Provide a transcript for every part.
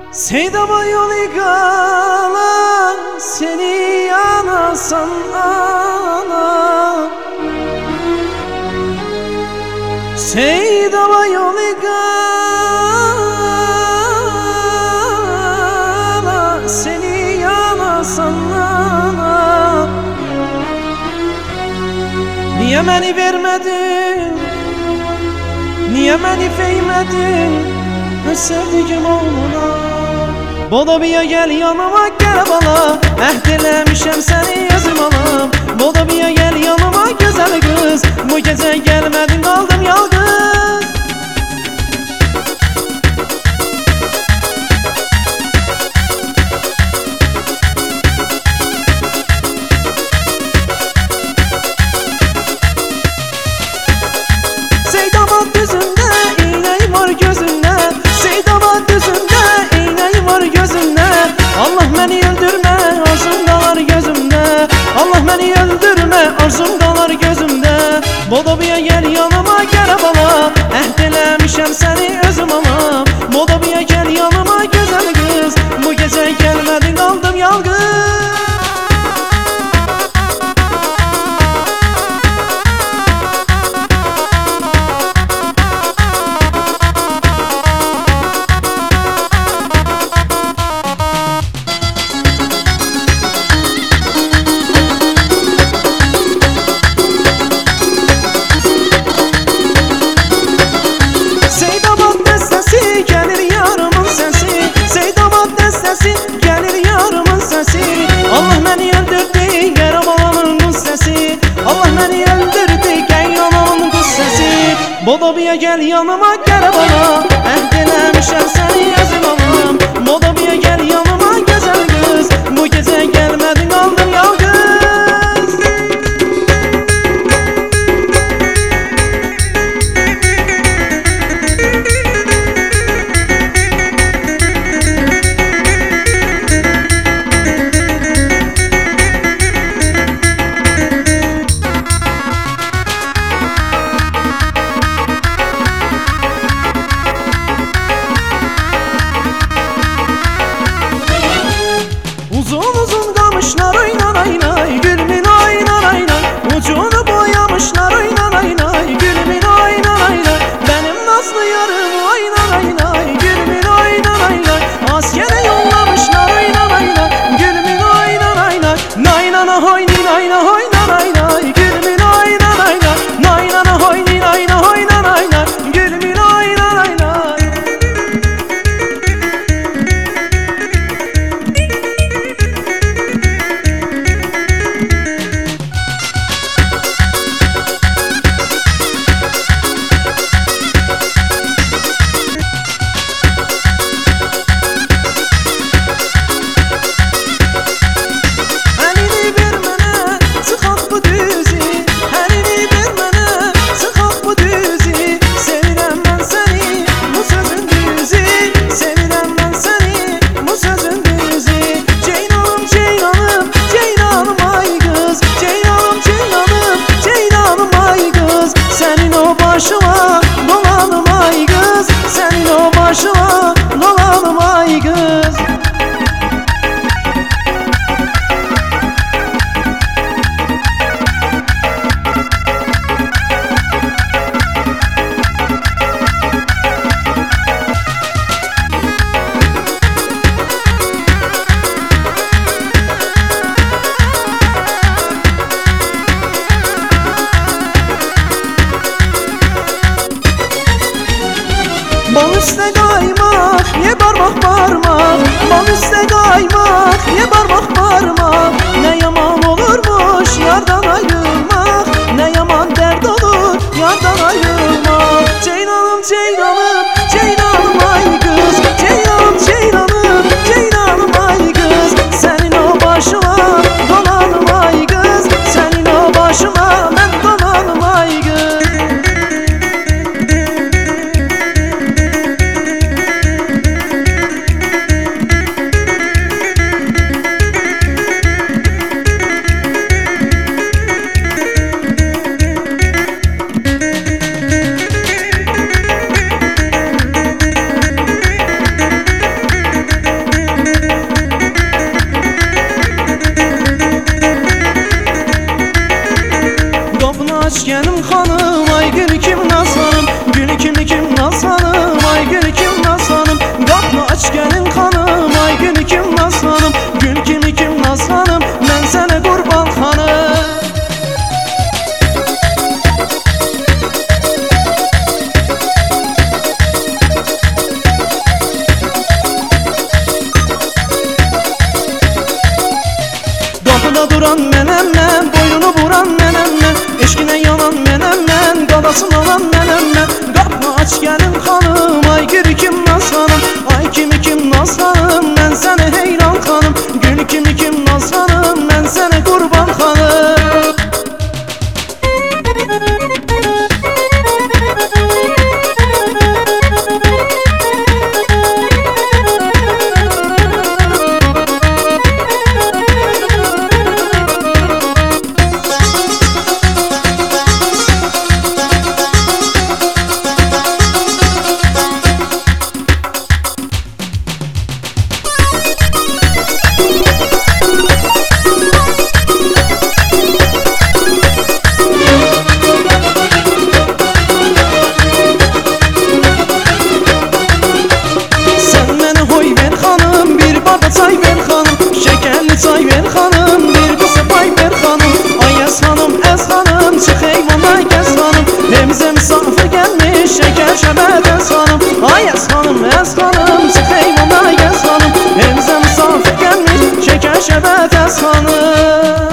Seydama yolu kalan seni yanasan ana. Seydama yolu kalan seni yanasan ana. Niye beni vermedin? Niye beni feymedin? Sevdiğim oğluna Bodobiya gel yanıma gel bana Ehdilemişem seni yazım alam Bodobiya gel yanıma güzel kız Bu gece gelmedin kaldım yalnız Seydamat düzünde iğneyi var gözünde Seydamat düzünde iğneyi var gözünde Allah beni öldürme arzum kalar gözümde Allah beni öldürme arzum kalar gözümde Bodobiya gel yanıma gel bana Ehdilemişem seni özüm alam Bodobiya gel yanıma güzel kız Bu gece gelmedin kaldım yalnız Allah beni öldürdü yarım olanın kız sesi Allah beni öldürdü gel olanın kız sesi Bodobiya gel yanıma gel bana Ehdilemişem seni yazım alam Bodobiya gel yanıma güzel kız Bu gece gelmedin kaldım yalnız Uzun uzun kamışlar oynan aynay Gülümün oynan aynay Ucunu boyamışlar oynan aynay Gülümün oynan aynay Benim nazlı yarım oynan aynay Gülümün oynan aynay Askere yollamışlar oynan aynay Gülümün oynan aynay Naynana hoynin ayna oynan aynay Gülümün oynan aynay Naynana hoynin ayna oynan aynay Gülümün oynan aynay Başıma dolanım ay kız Senin o başıma dolanım ay kız Bal üstte kaymak, ye parmak parmak Bal üstte kaymak, ye parmak parmak Ne yaman olurmuş yardan ayrılmak Ne yaman dert olur yardan ayrılmak Ceylanım ceylanım, ceylanım ay kız Ceylanım ceylanım, ceylanım ay kız Senin o başına dolanım ay kız Senin o başına ben dolanım ay kız alan nənəmdən, eşqinə yanan mənəmdən, qalasın alan mənəmdən. Qapını aç gəlin xanım, ay gül kim Naz xanım, ay kimi kim Naz xanım, mən sənə heyran xanım, gül kimi kim Naz xanım, mən sənə qurban xanım. Çay ver xanım, şekerli çay ver xanım, bir qısa pay ver xanım. Ay əz xanım, əz xanım, çıx eyvana gəz xanım, evimizə misafir gəlmiş şeker şəbət əz xanım. Ay əz xanım, əz xanım, çıx eyvana gəz xanım, evimizə misafir gəlmiş şeker şəbət əz xanım.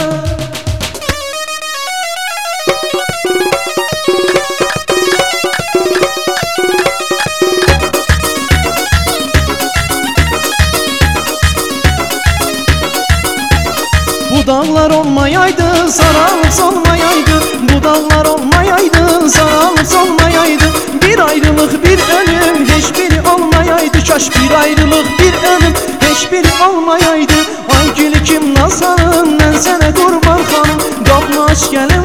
Bu dağlar olmayaydı, sararıp solmayaydı. Bu dağlar olmayaydı, sararıp solmayaydı. Bir ayrılık, bir ölüm, hiçbiri olmayaydı. Kaş bir ayrılık, bir ölüm, hiçbiri olmayaydı. Ay gülü kim Naz xanım, mən sənə qurban xanım, qapını aç gəl